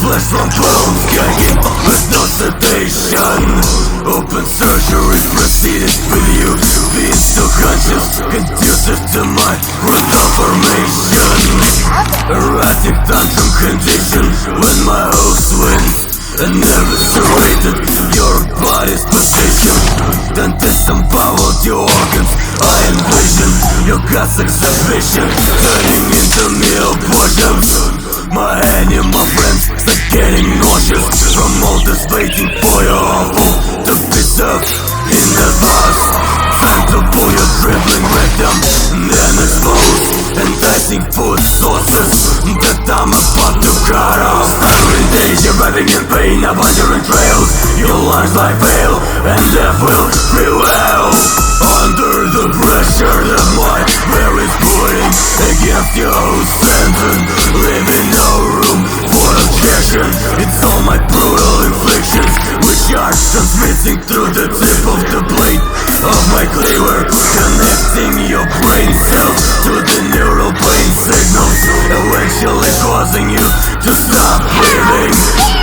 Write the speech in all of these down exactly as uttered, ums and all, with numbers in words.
flesh from bones, gagging with no sedation. Open surgeries proceeded with you being still conscious, conducive to my growth confirmation. Erratic tantrum condition when my host wins and never serrated your body's position. Then disemboweled your organs, I envision your guts exhibition turning into meal portions. My animal friends start getting nauseous from all this waiting for your awful to be served in the vase. Time to pull your dribbling rectum and expose enticing food sources that I'm about to cut off. Every day you're writhing in pain, abandoned trails. Your lungs lie pale and death will prevail. Under the pressure that my will is putting against your sentence, leaving no room for objection. It's all my brutal inflictions which are transmitting through the tip of the blade of my cleaver, connecting your brain cells to the neural brain signals, eventually causing you to stop breathing.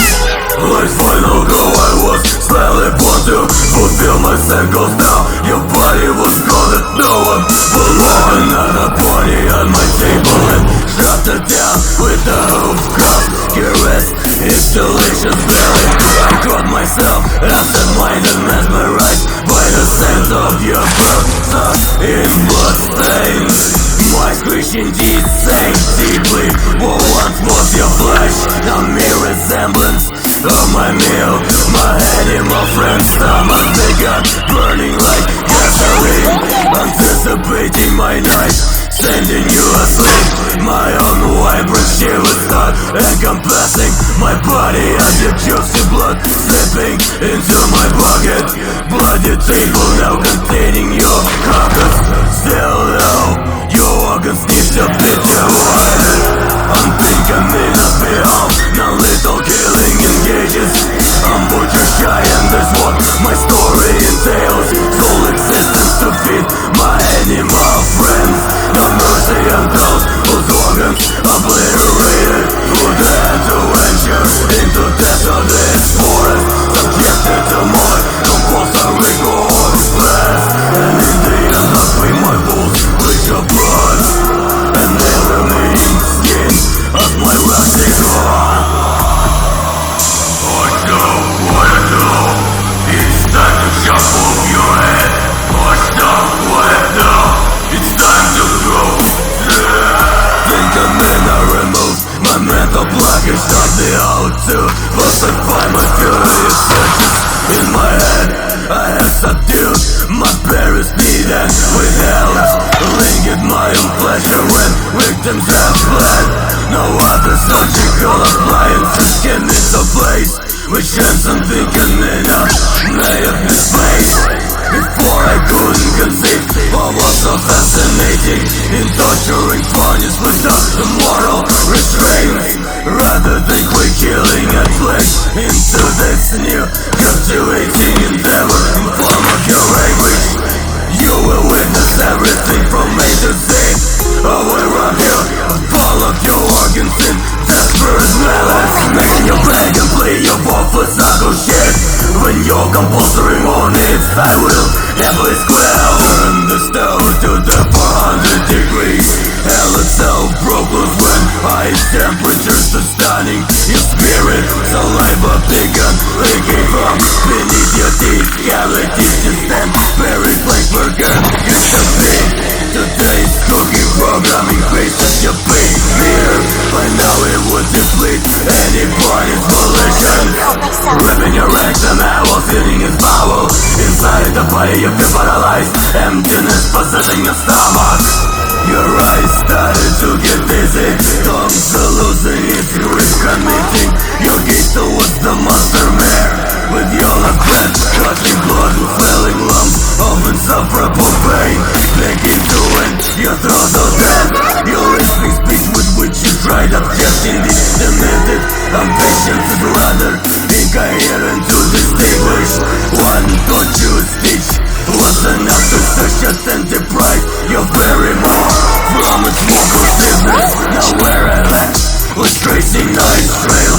Life's final goal, I was slightly born to fulfill my cycles. Now your body was called that no one belonged. Another body on my table and shut it down with a hoof cup. Caress its delicious belly. I caught myself absent-minded, mesmerized by the scent of your blood in blood stains. My screeching teeth sank deeply. What once was your flesh, now mere resemblance of my meal. My animal friend's stomach began burning like gasoline, anticipating my night, sending you asleep. My own vibrant shivers start encompassing my body as your juicy blood slipping into my pocket. Bloody table now containing your carcass. Still though, your organs need to be devoured. I'm thinking in a behalf, non-lethal killing engages. I'm butcher shy and that's what my story entails. Sole existence to feed my animal friends. No mercy on those whose organs obliterated, who dared to venture into desolate forest, subjected to my compulsory godless. And in the end I free my wolves with your blood, and the remaining skin of my rusty heart. I know what I know. It's time to chop off your head. I stop what I know. It's time to go. Think I'm in a remove my mental blockage, not the out to pacify my furious searches in my head. I have subdued my barest need and withheld, lingered my own pleasure when victims have fled. No other surgical appliances came into place, which ends on thinking in a native space. Before I couldn't conceive of what so fascinating in torturing furnace without the moral restraints. Rather than quick killing and flesh into this new captivating endeavor in form of your anguish. You will witness everything from A to Z. Away from you, all of your organs in desperate malice. Man, you beg and plead, your worthless ugly shit. When you're compulsory on it, I will happily square. Turn the stove to the four hundred degrees. Hell itself broke loose when high temperatures are stunning your spirit. Saliva began leaking from beneath your teeth. Cavities just stand buried like burger used to be. Today's cooking programming faces your big fear. By now it would deplete any body's volition. Ripping your rectum, I was feeling his bowel. Inside the body you feel paralyzed, emptiness possessing your stomach. Your eyes started to get dizzy, tongues are losing its grip, committing your gaze towards the monster mare. With your left hand, gushing blood with swelling lumps of insufferable pain, begging to end your throat of death. Your listening speech with which you tried objecting the demented impatience is rather incoherent to distinguish. One tortuous speech was enough to search and deprive your very more from its more forgiveness. Now where I left was tracing nice trail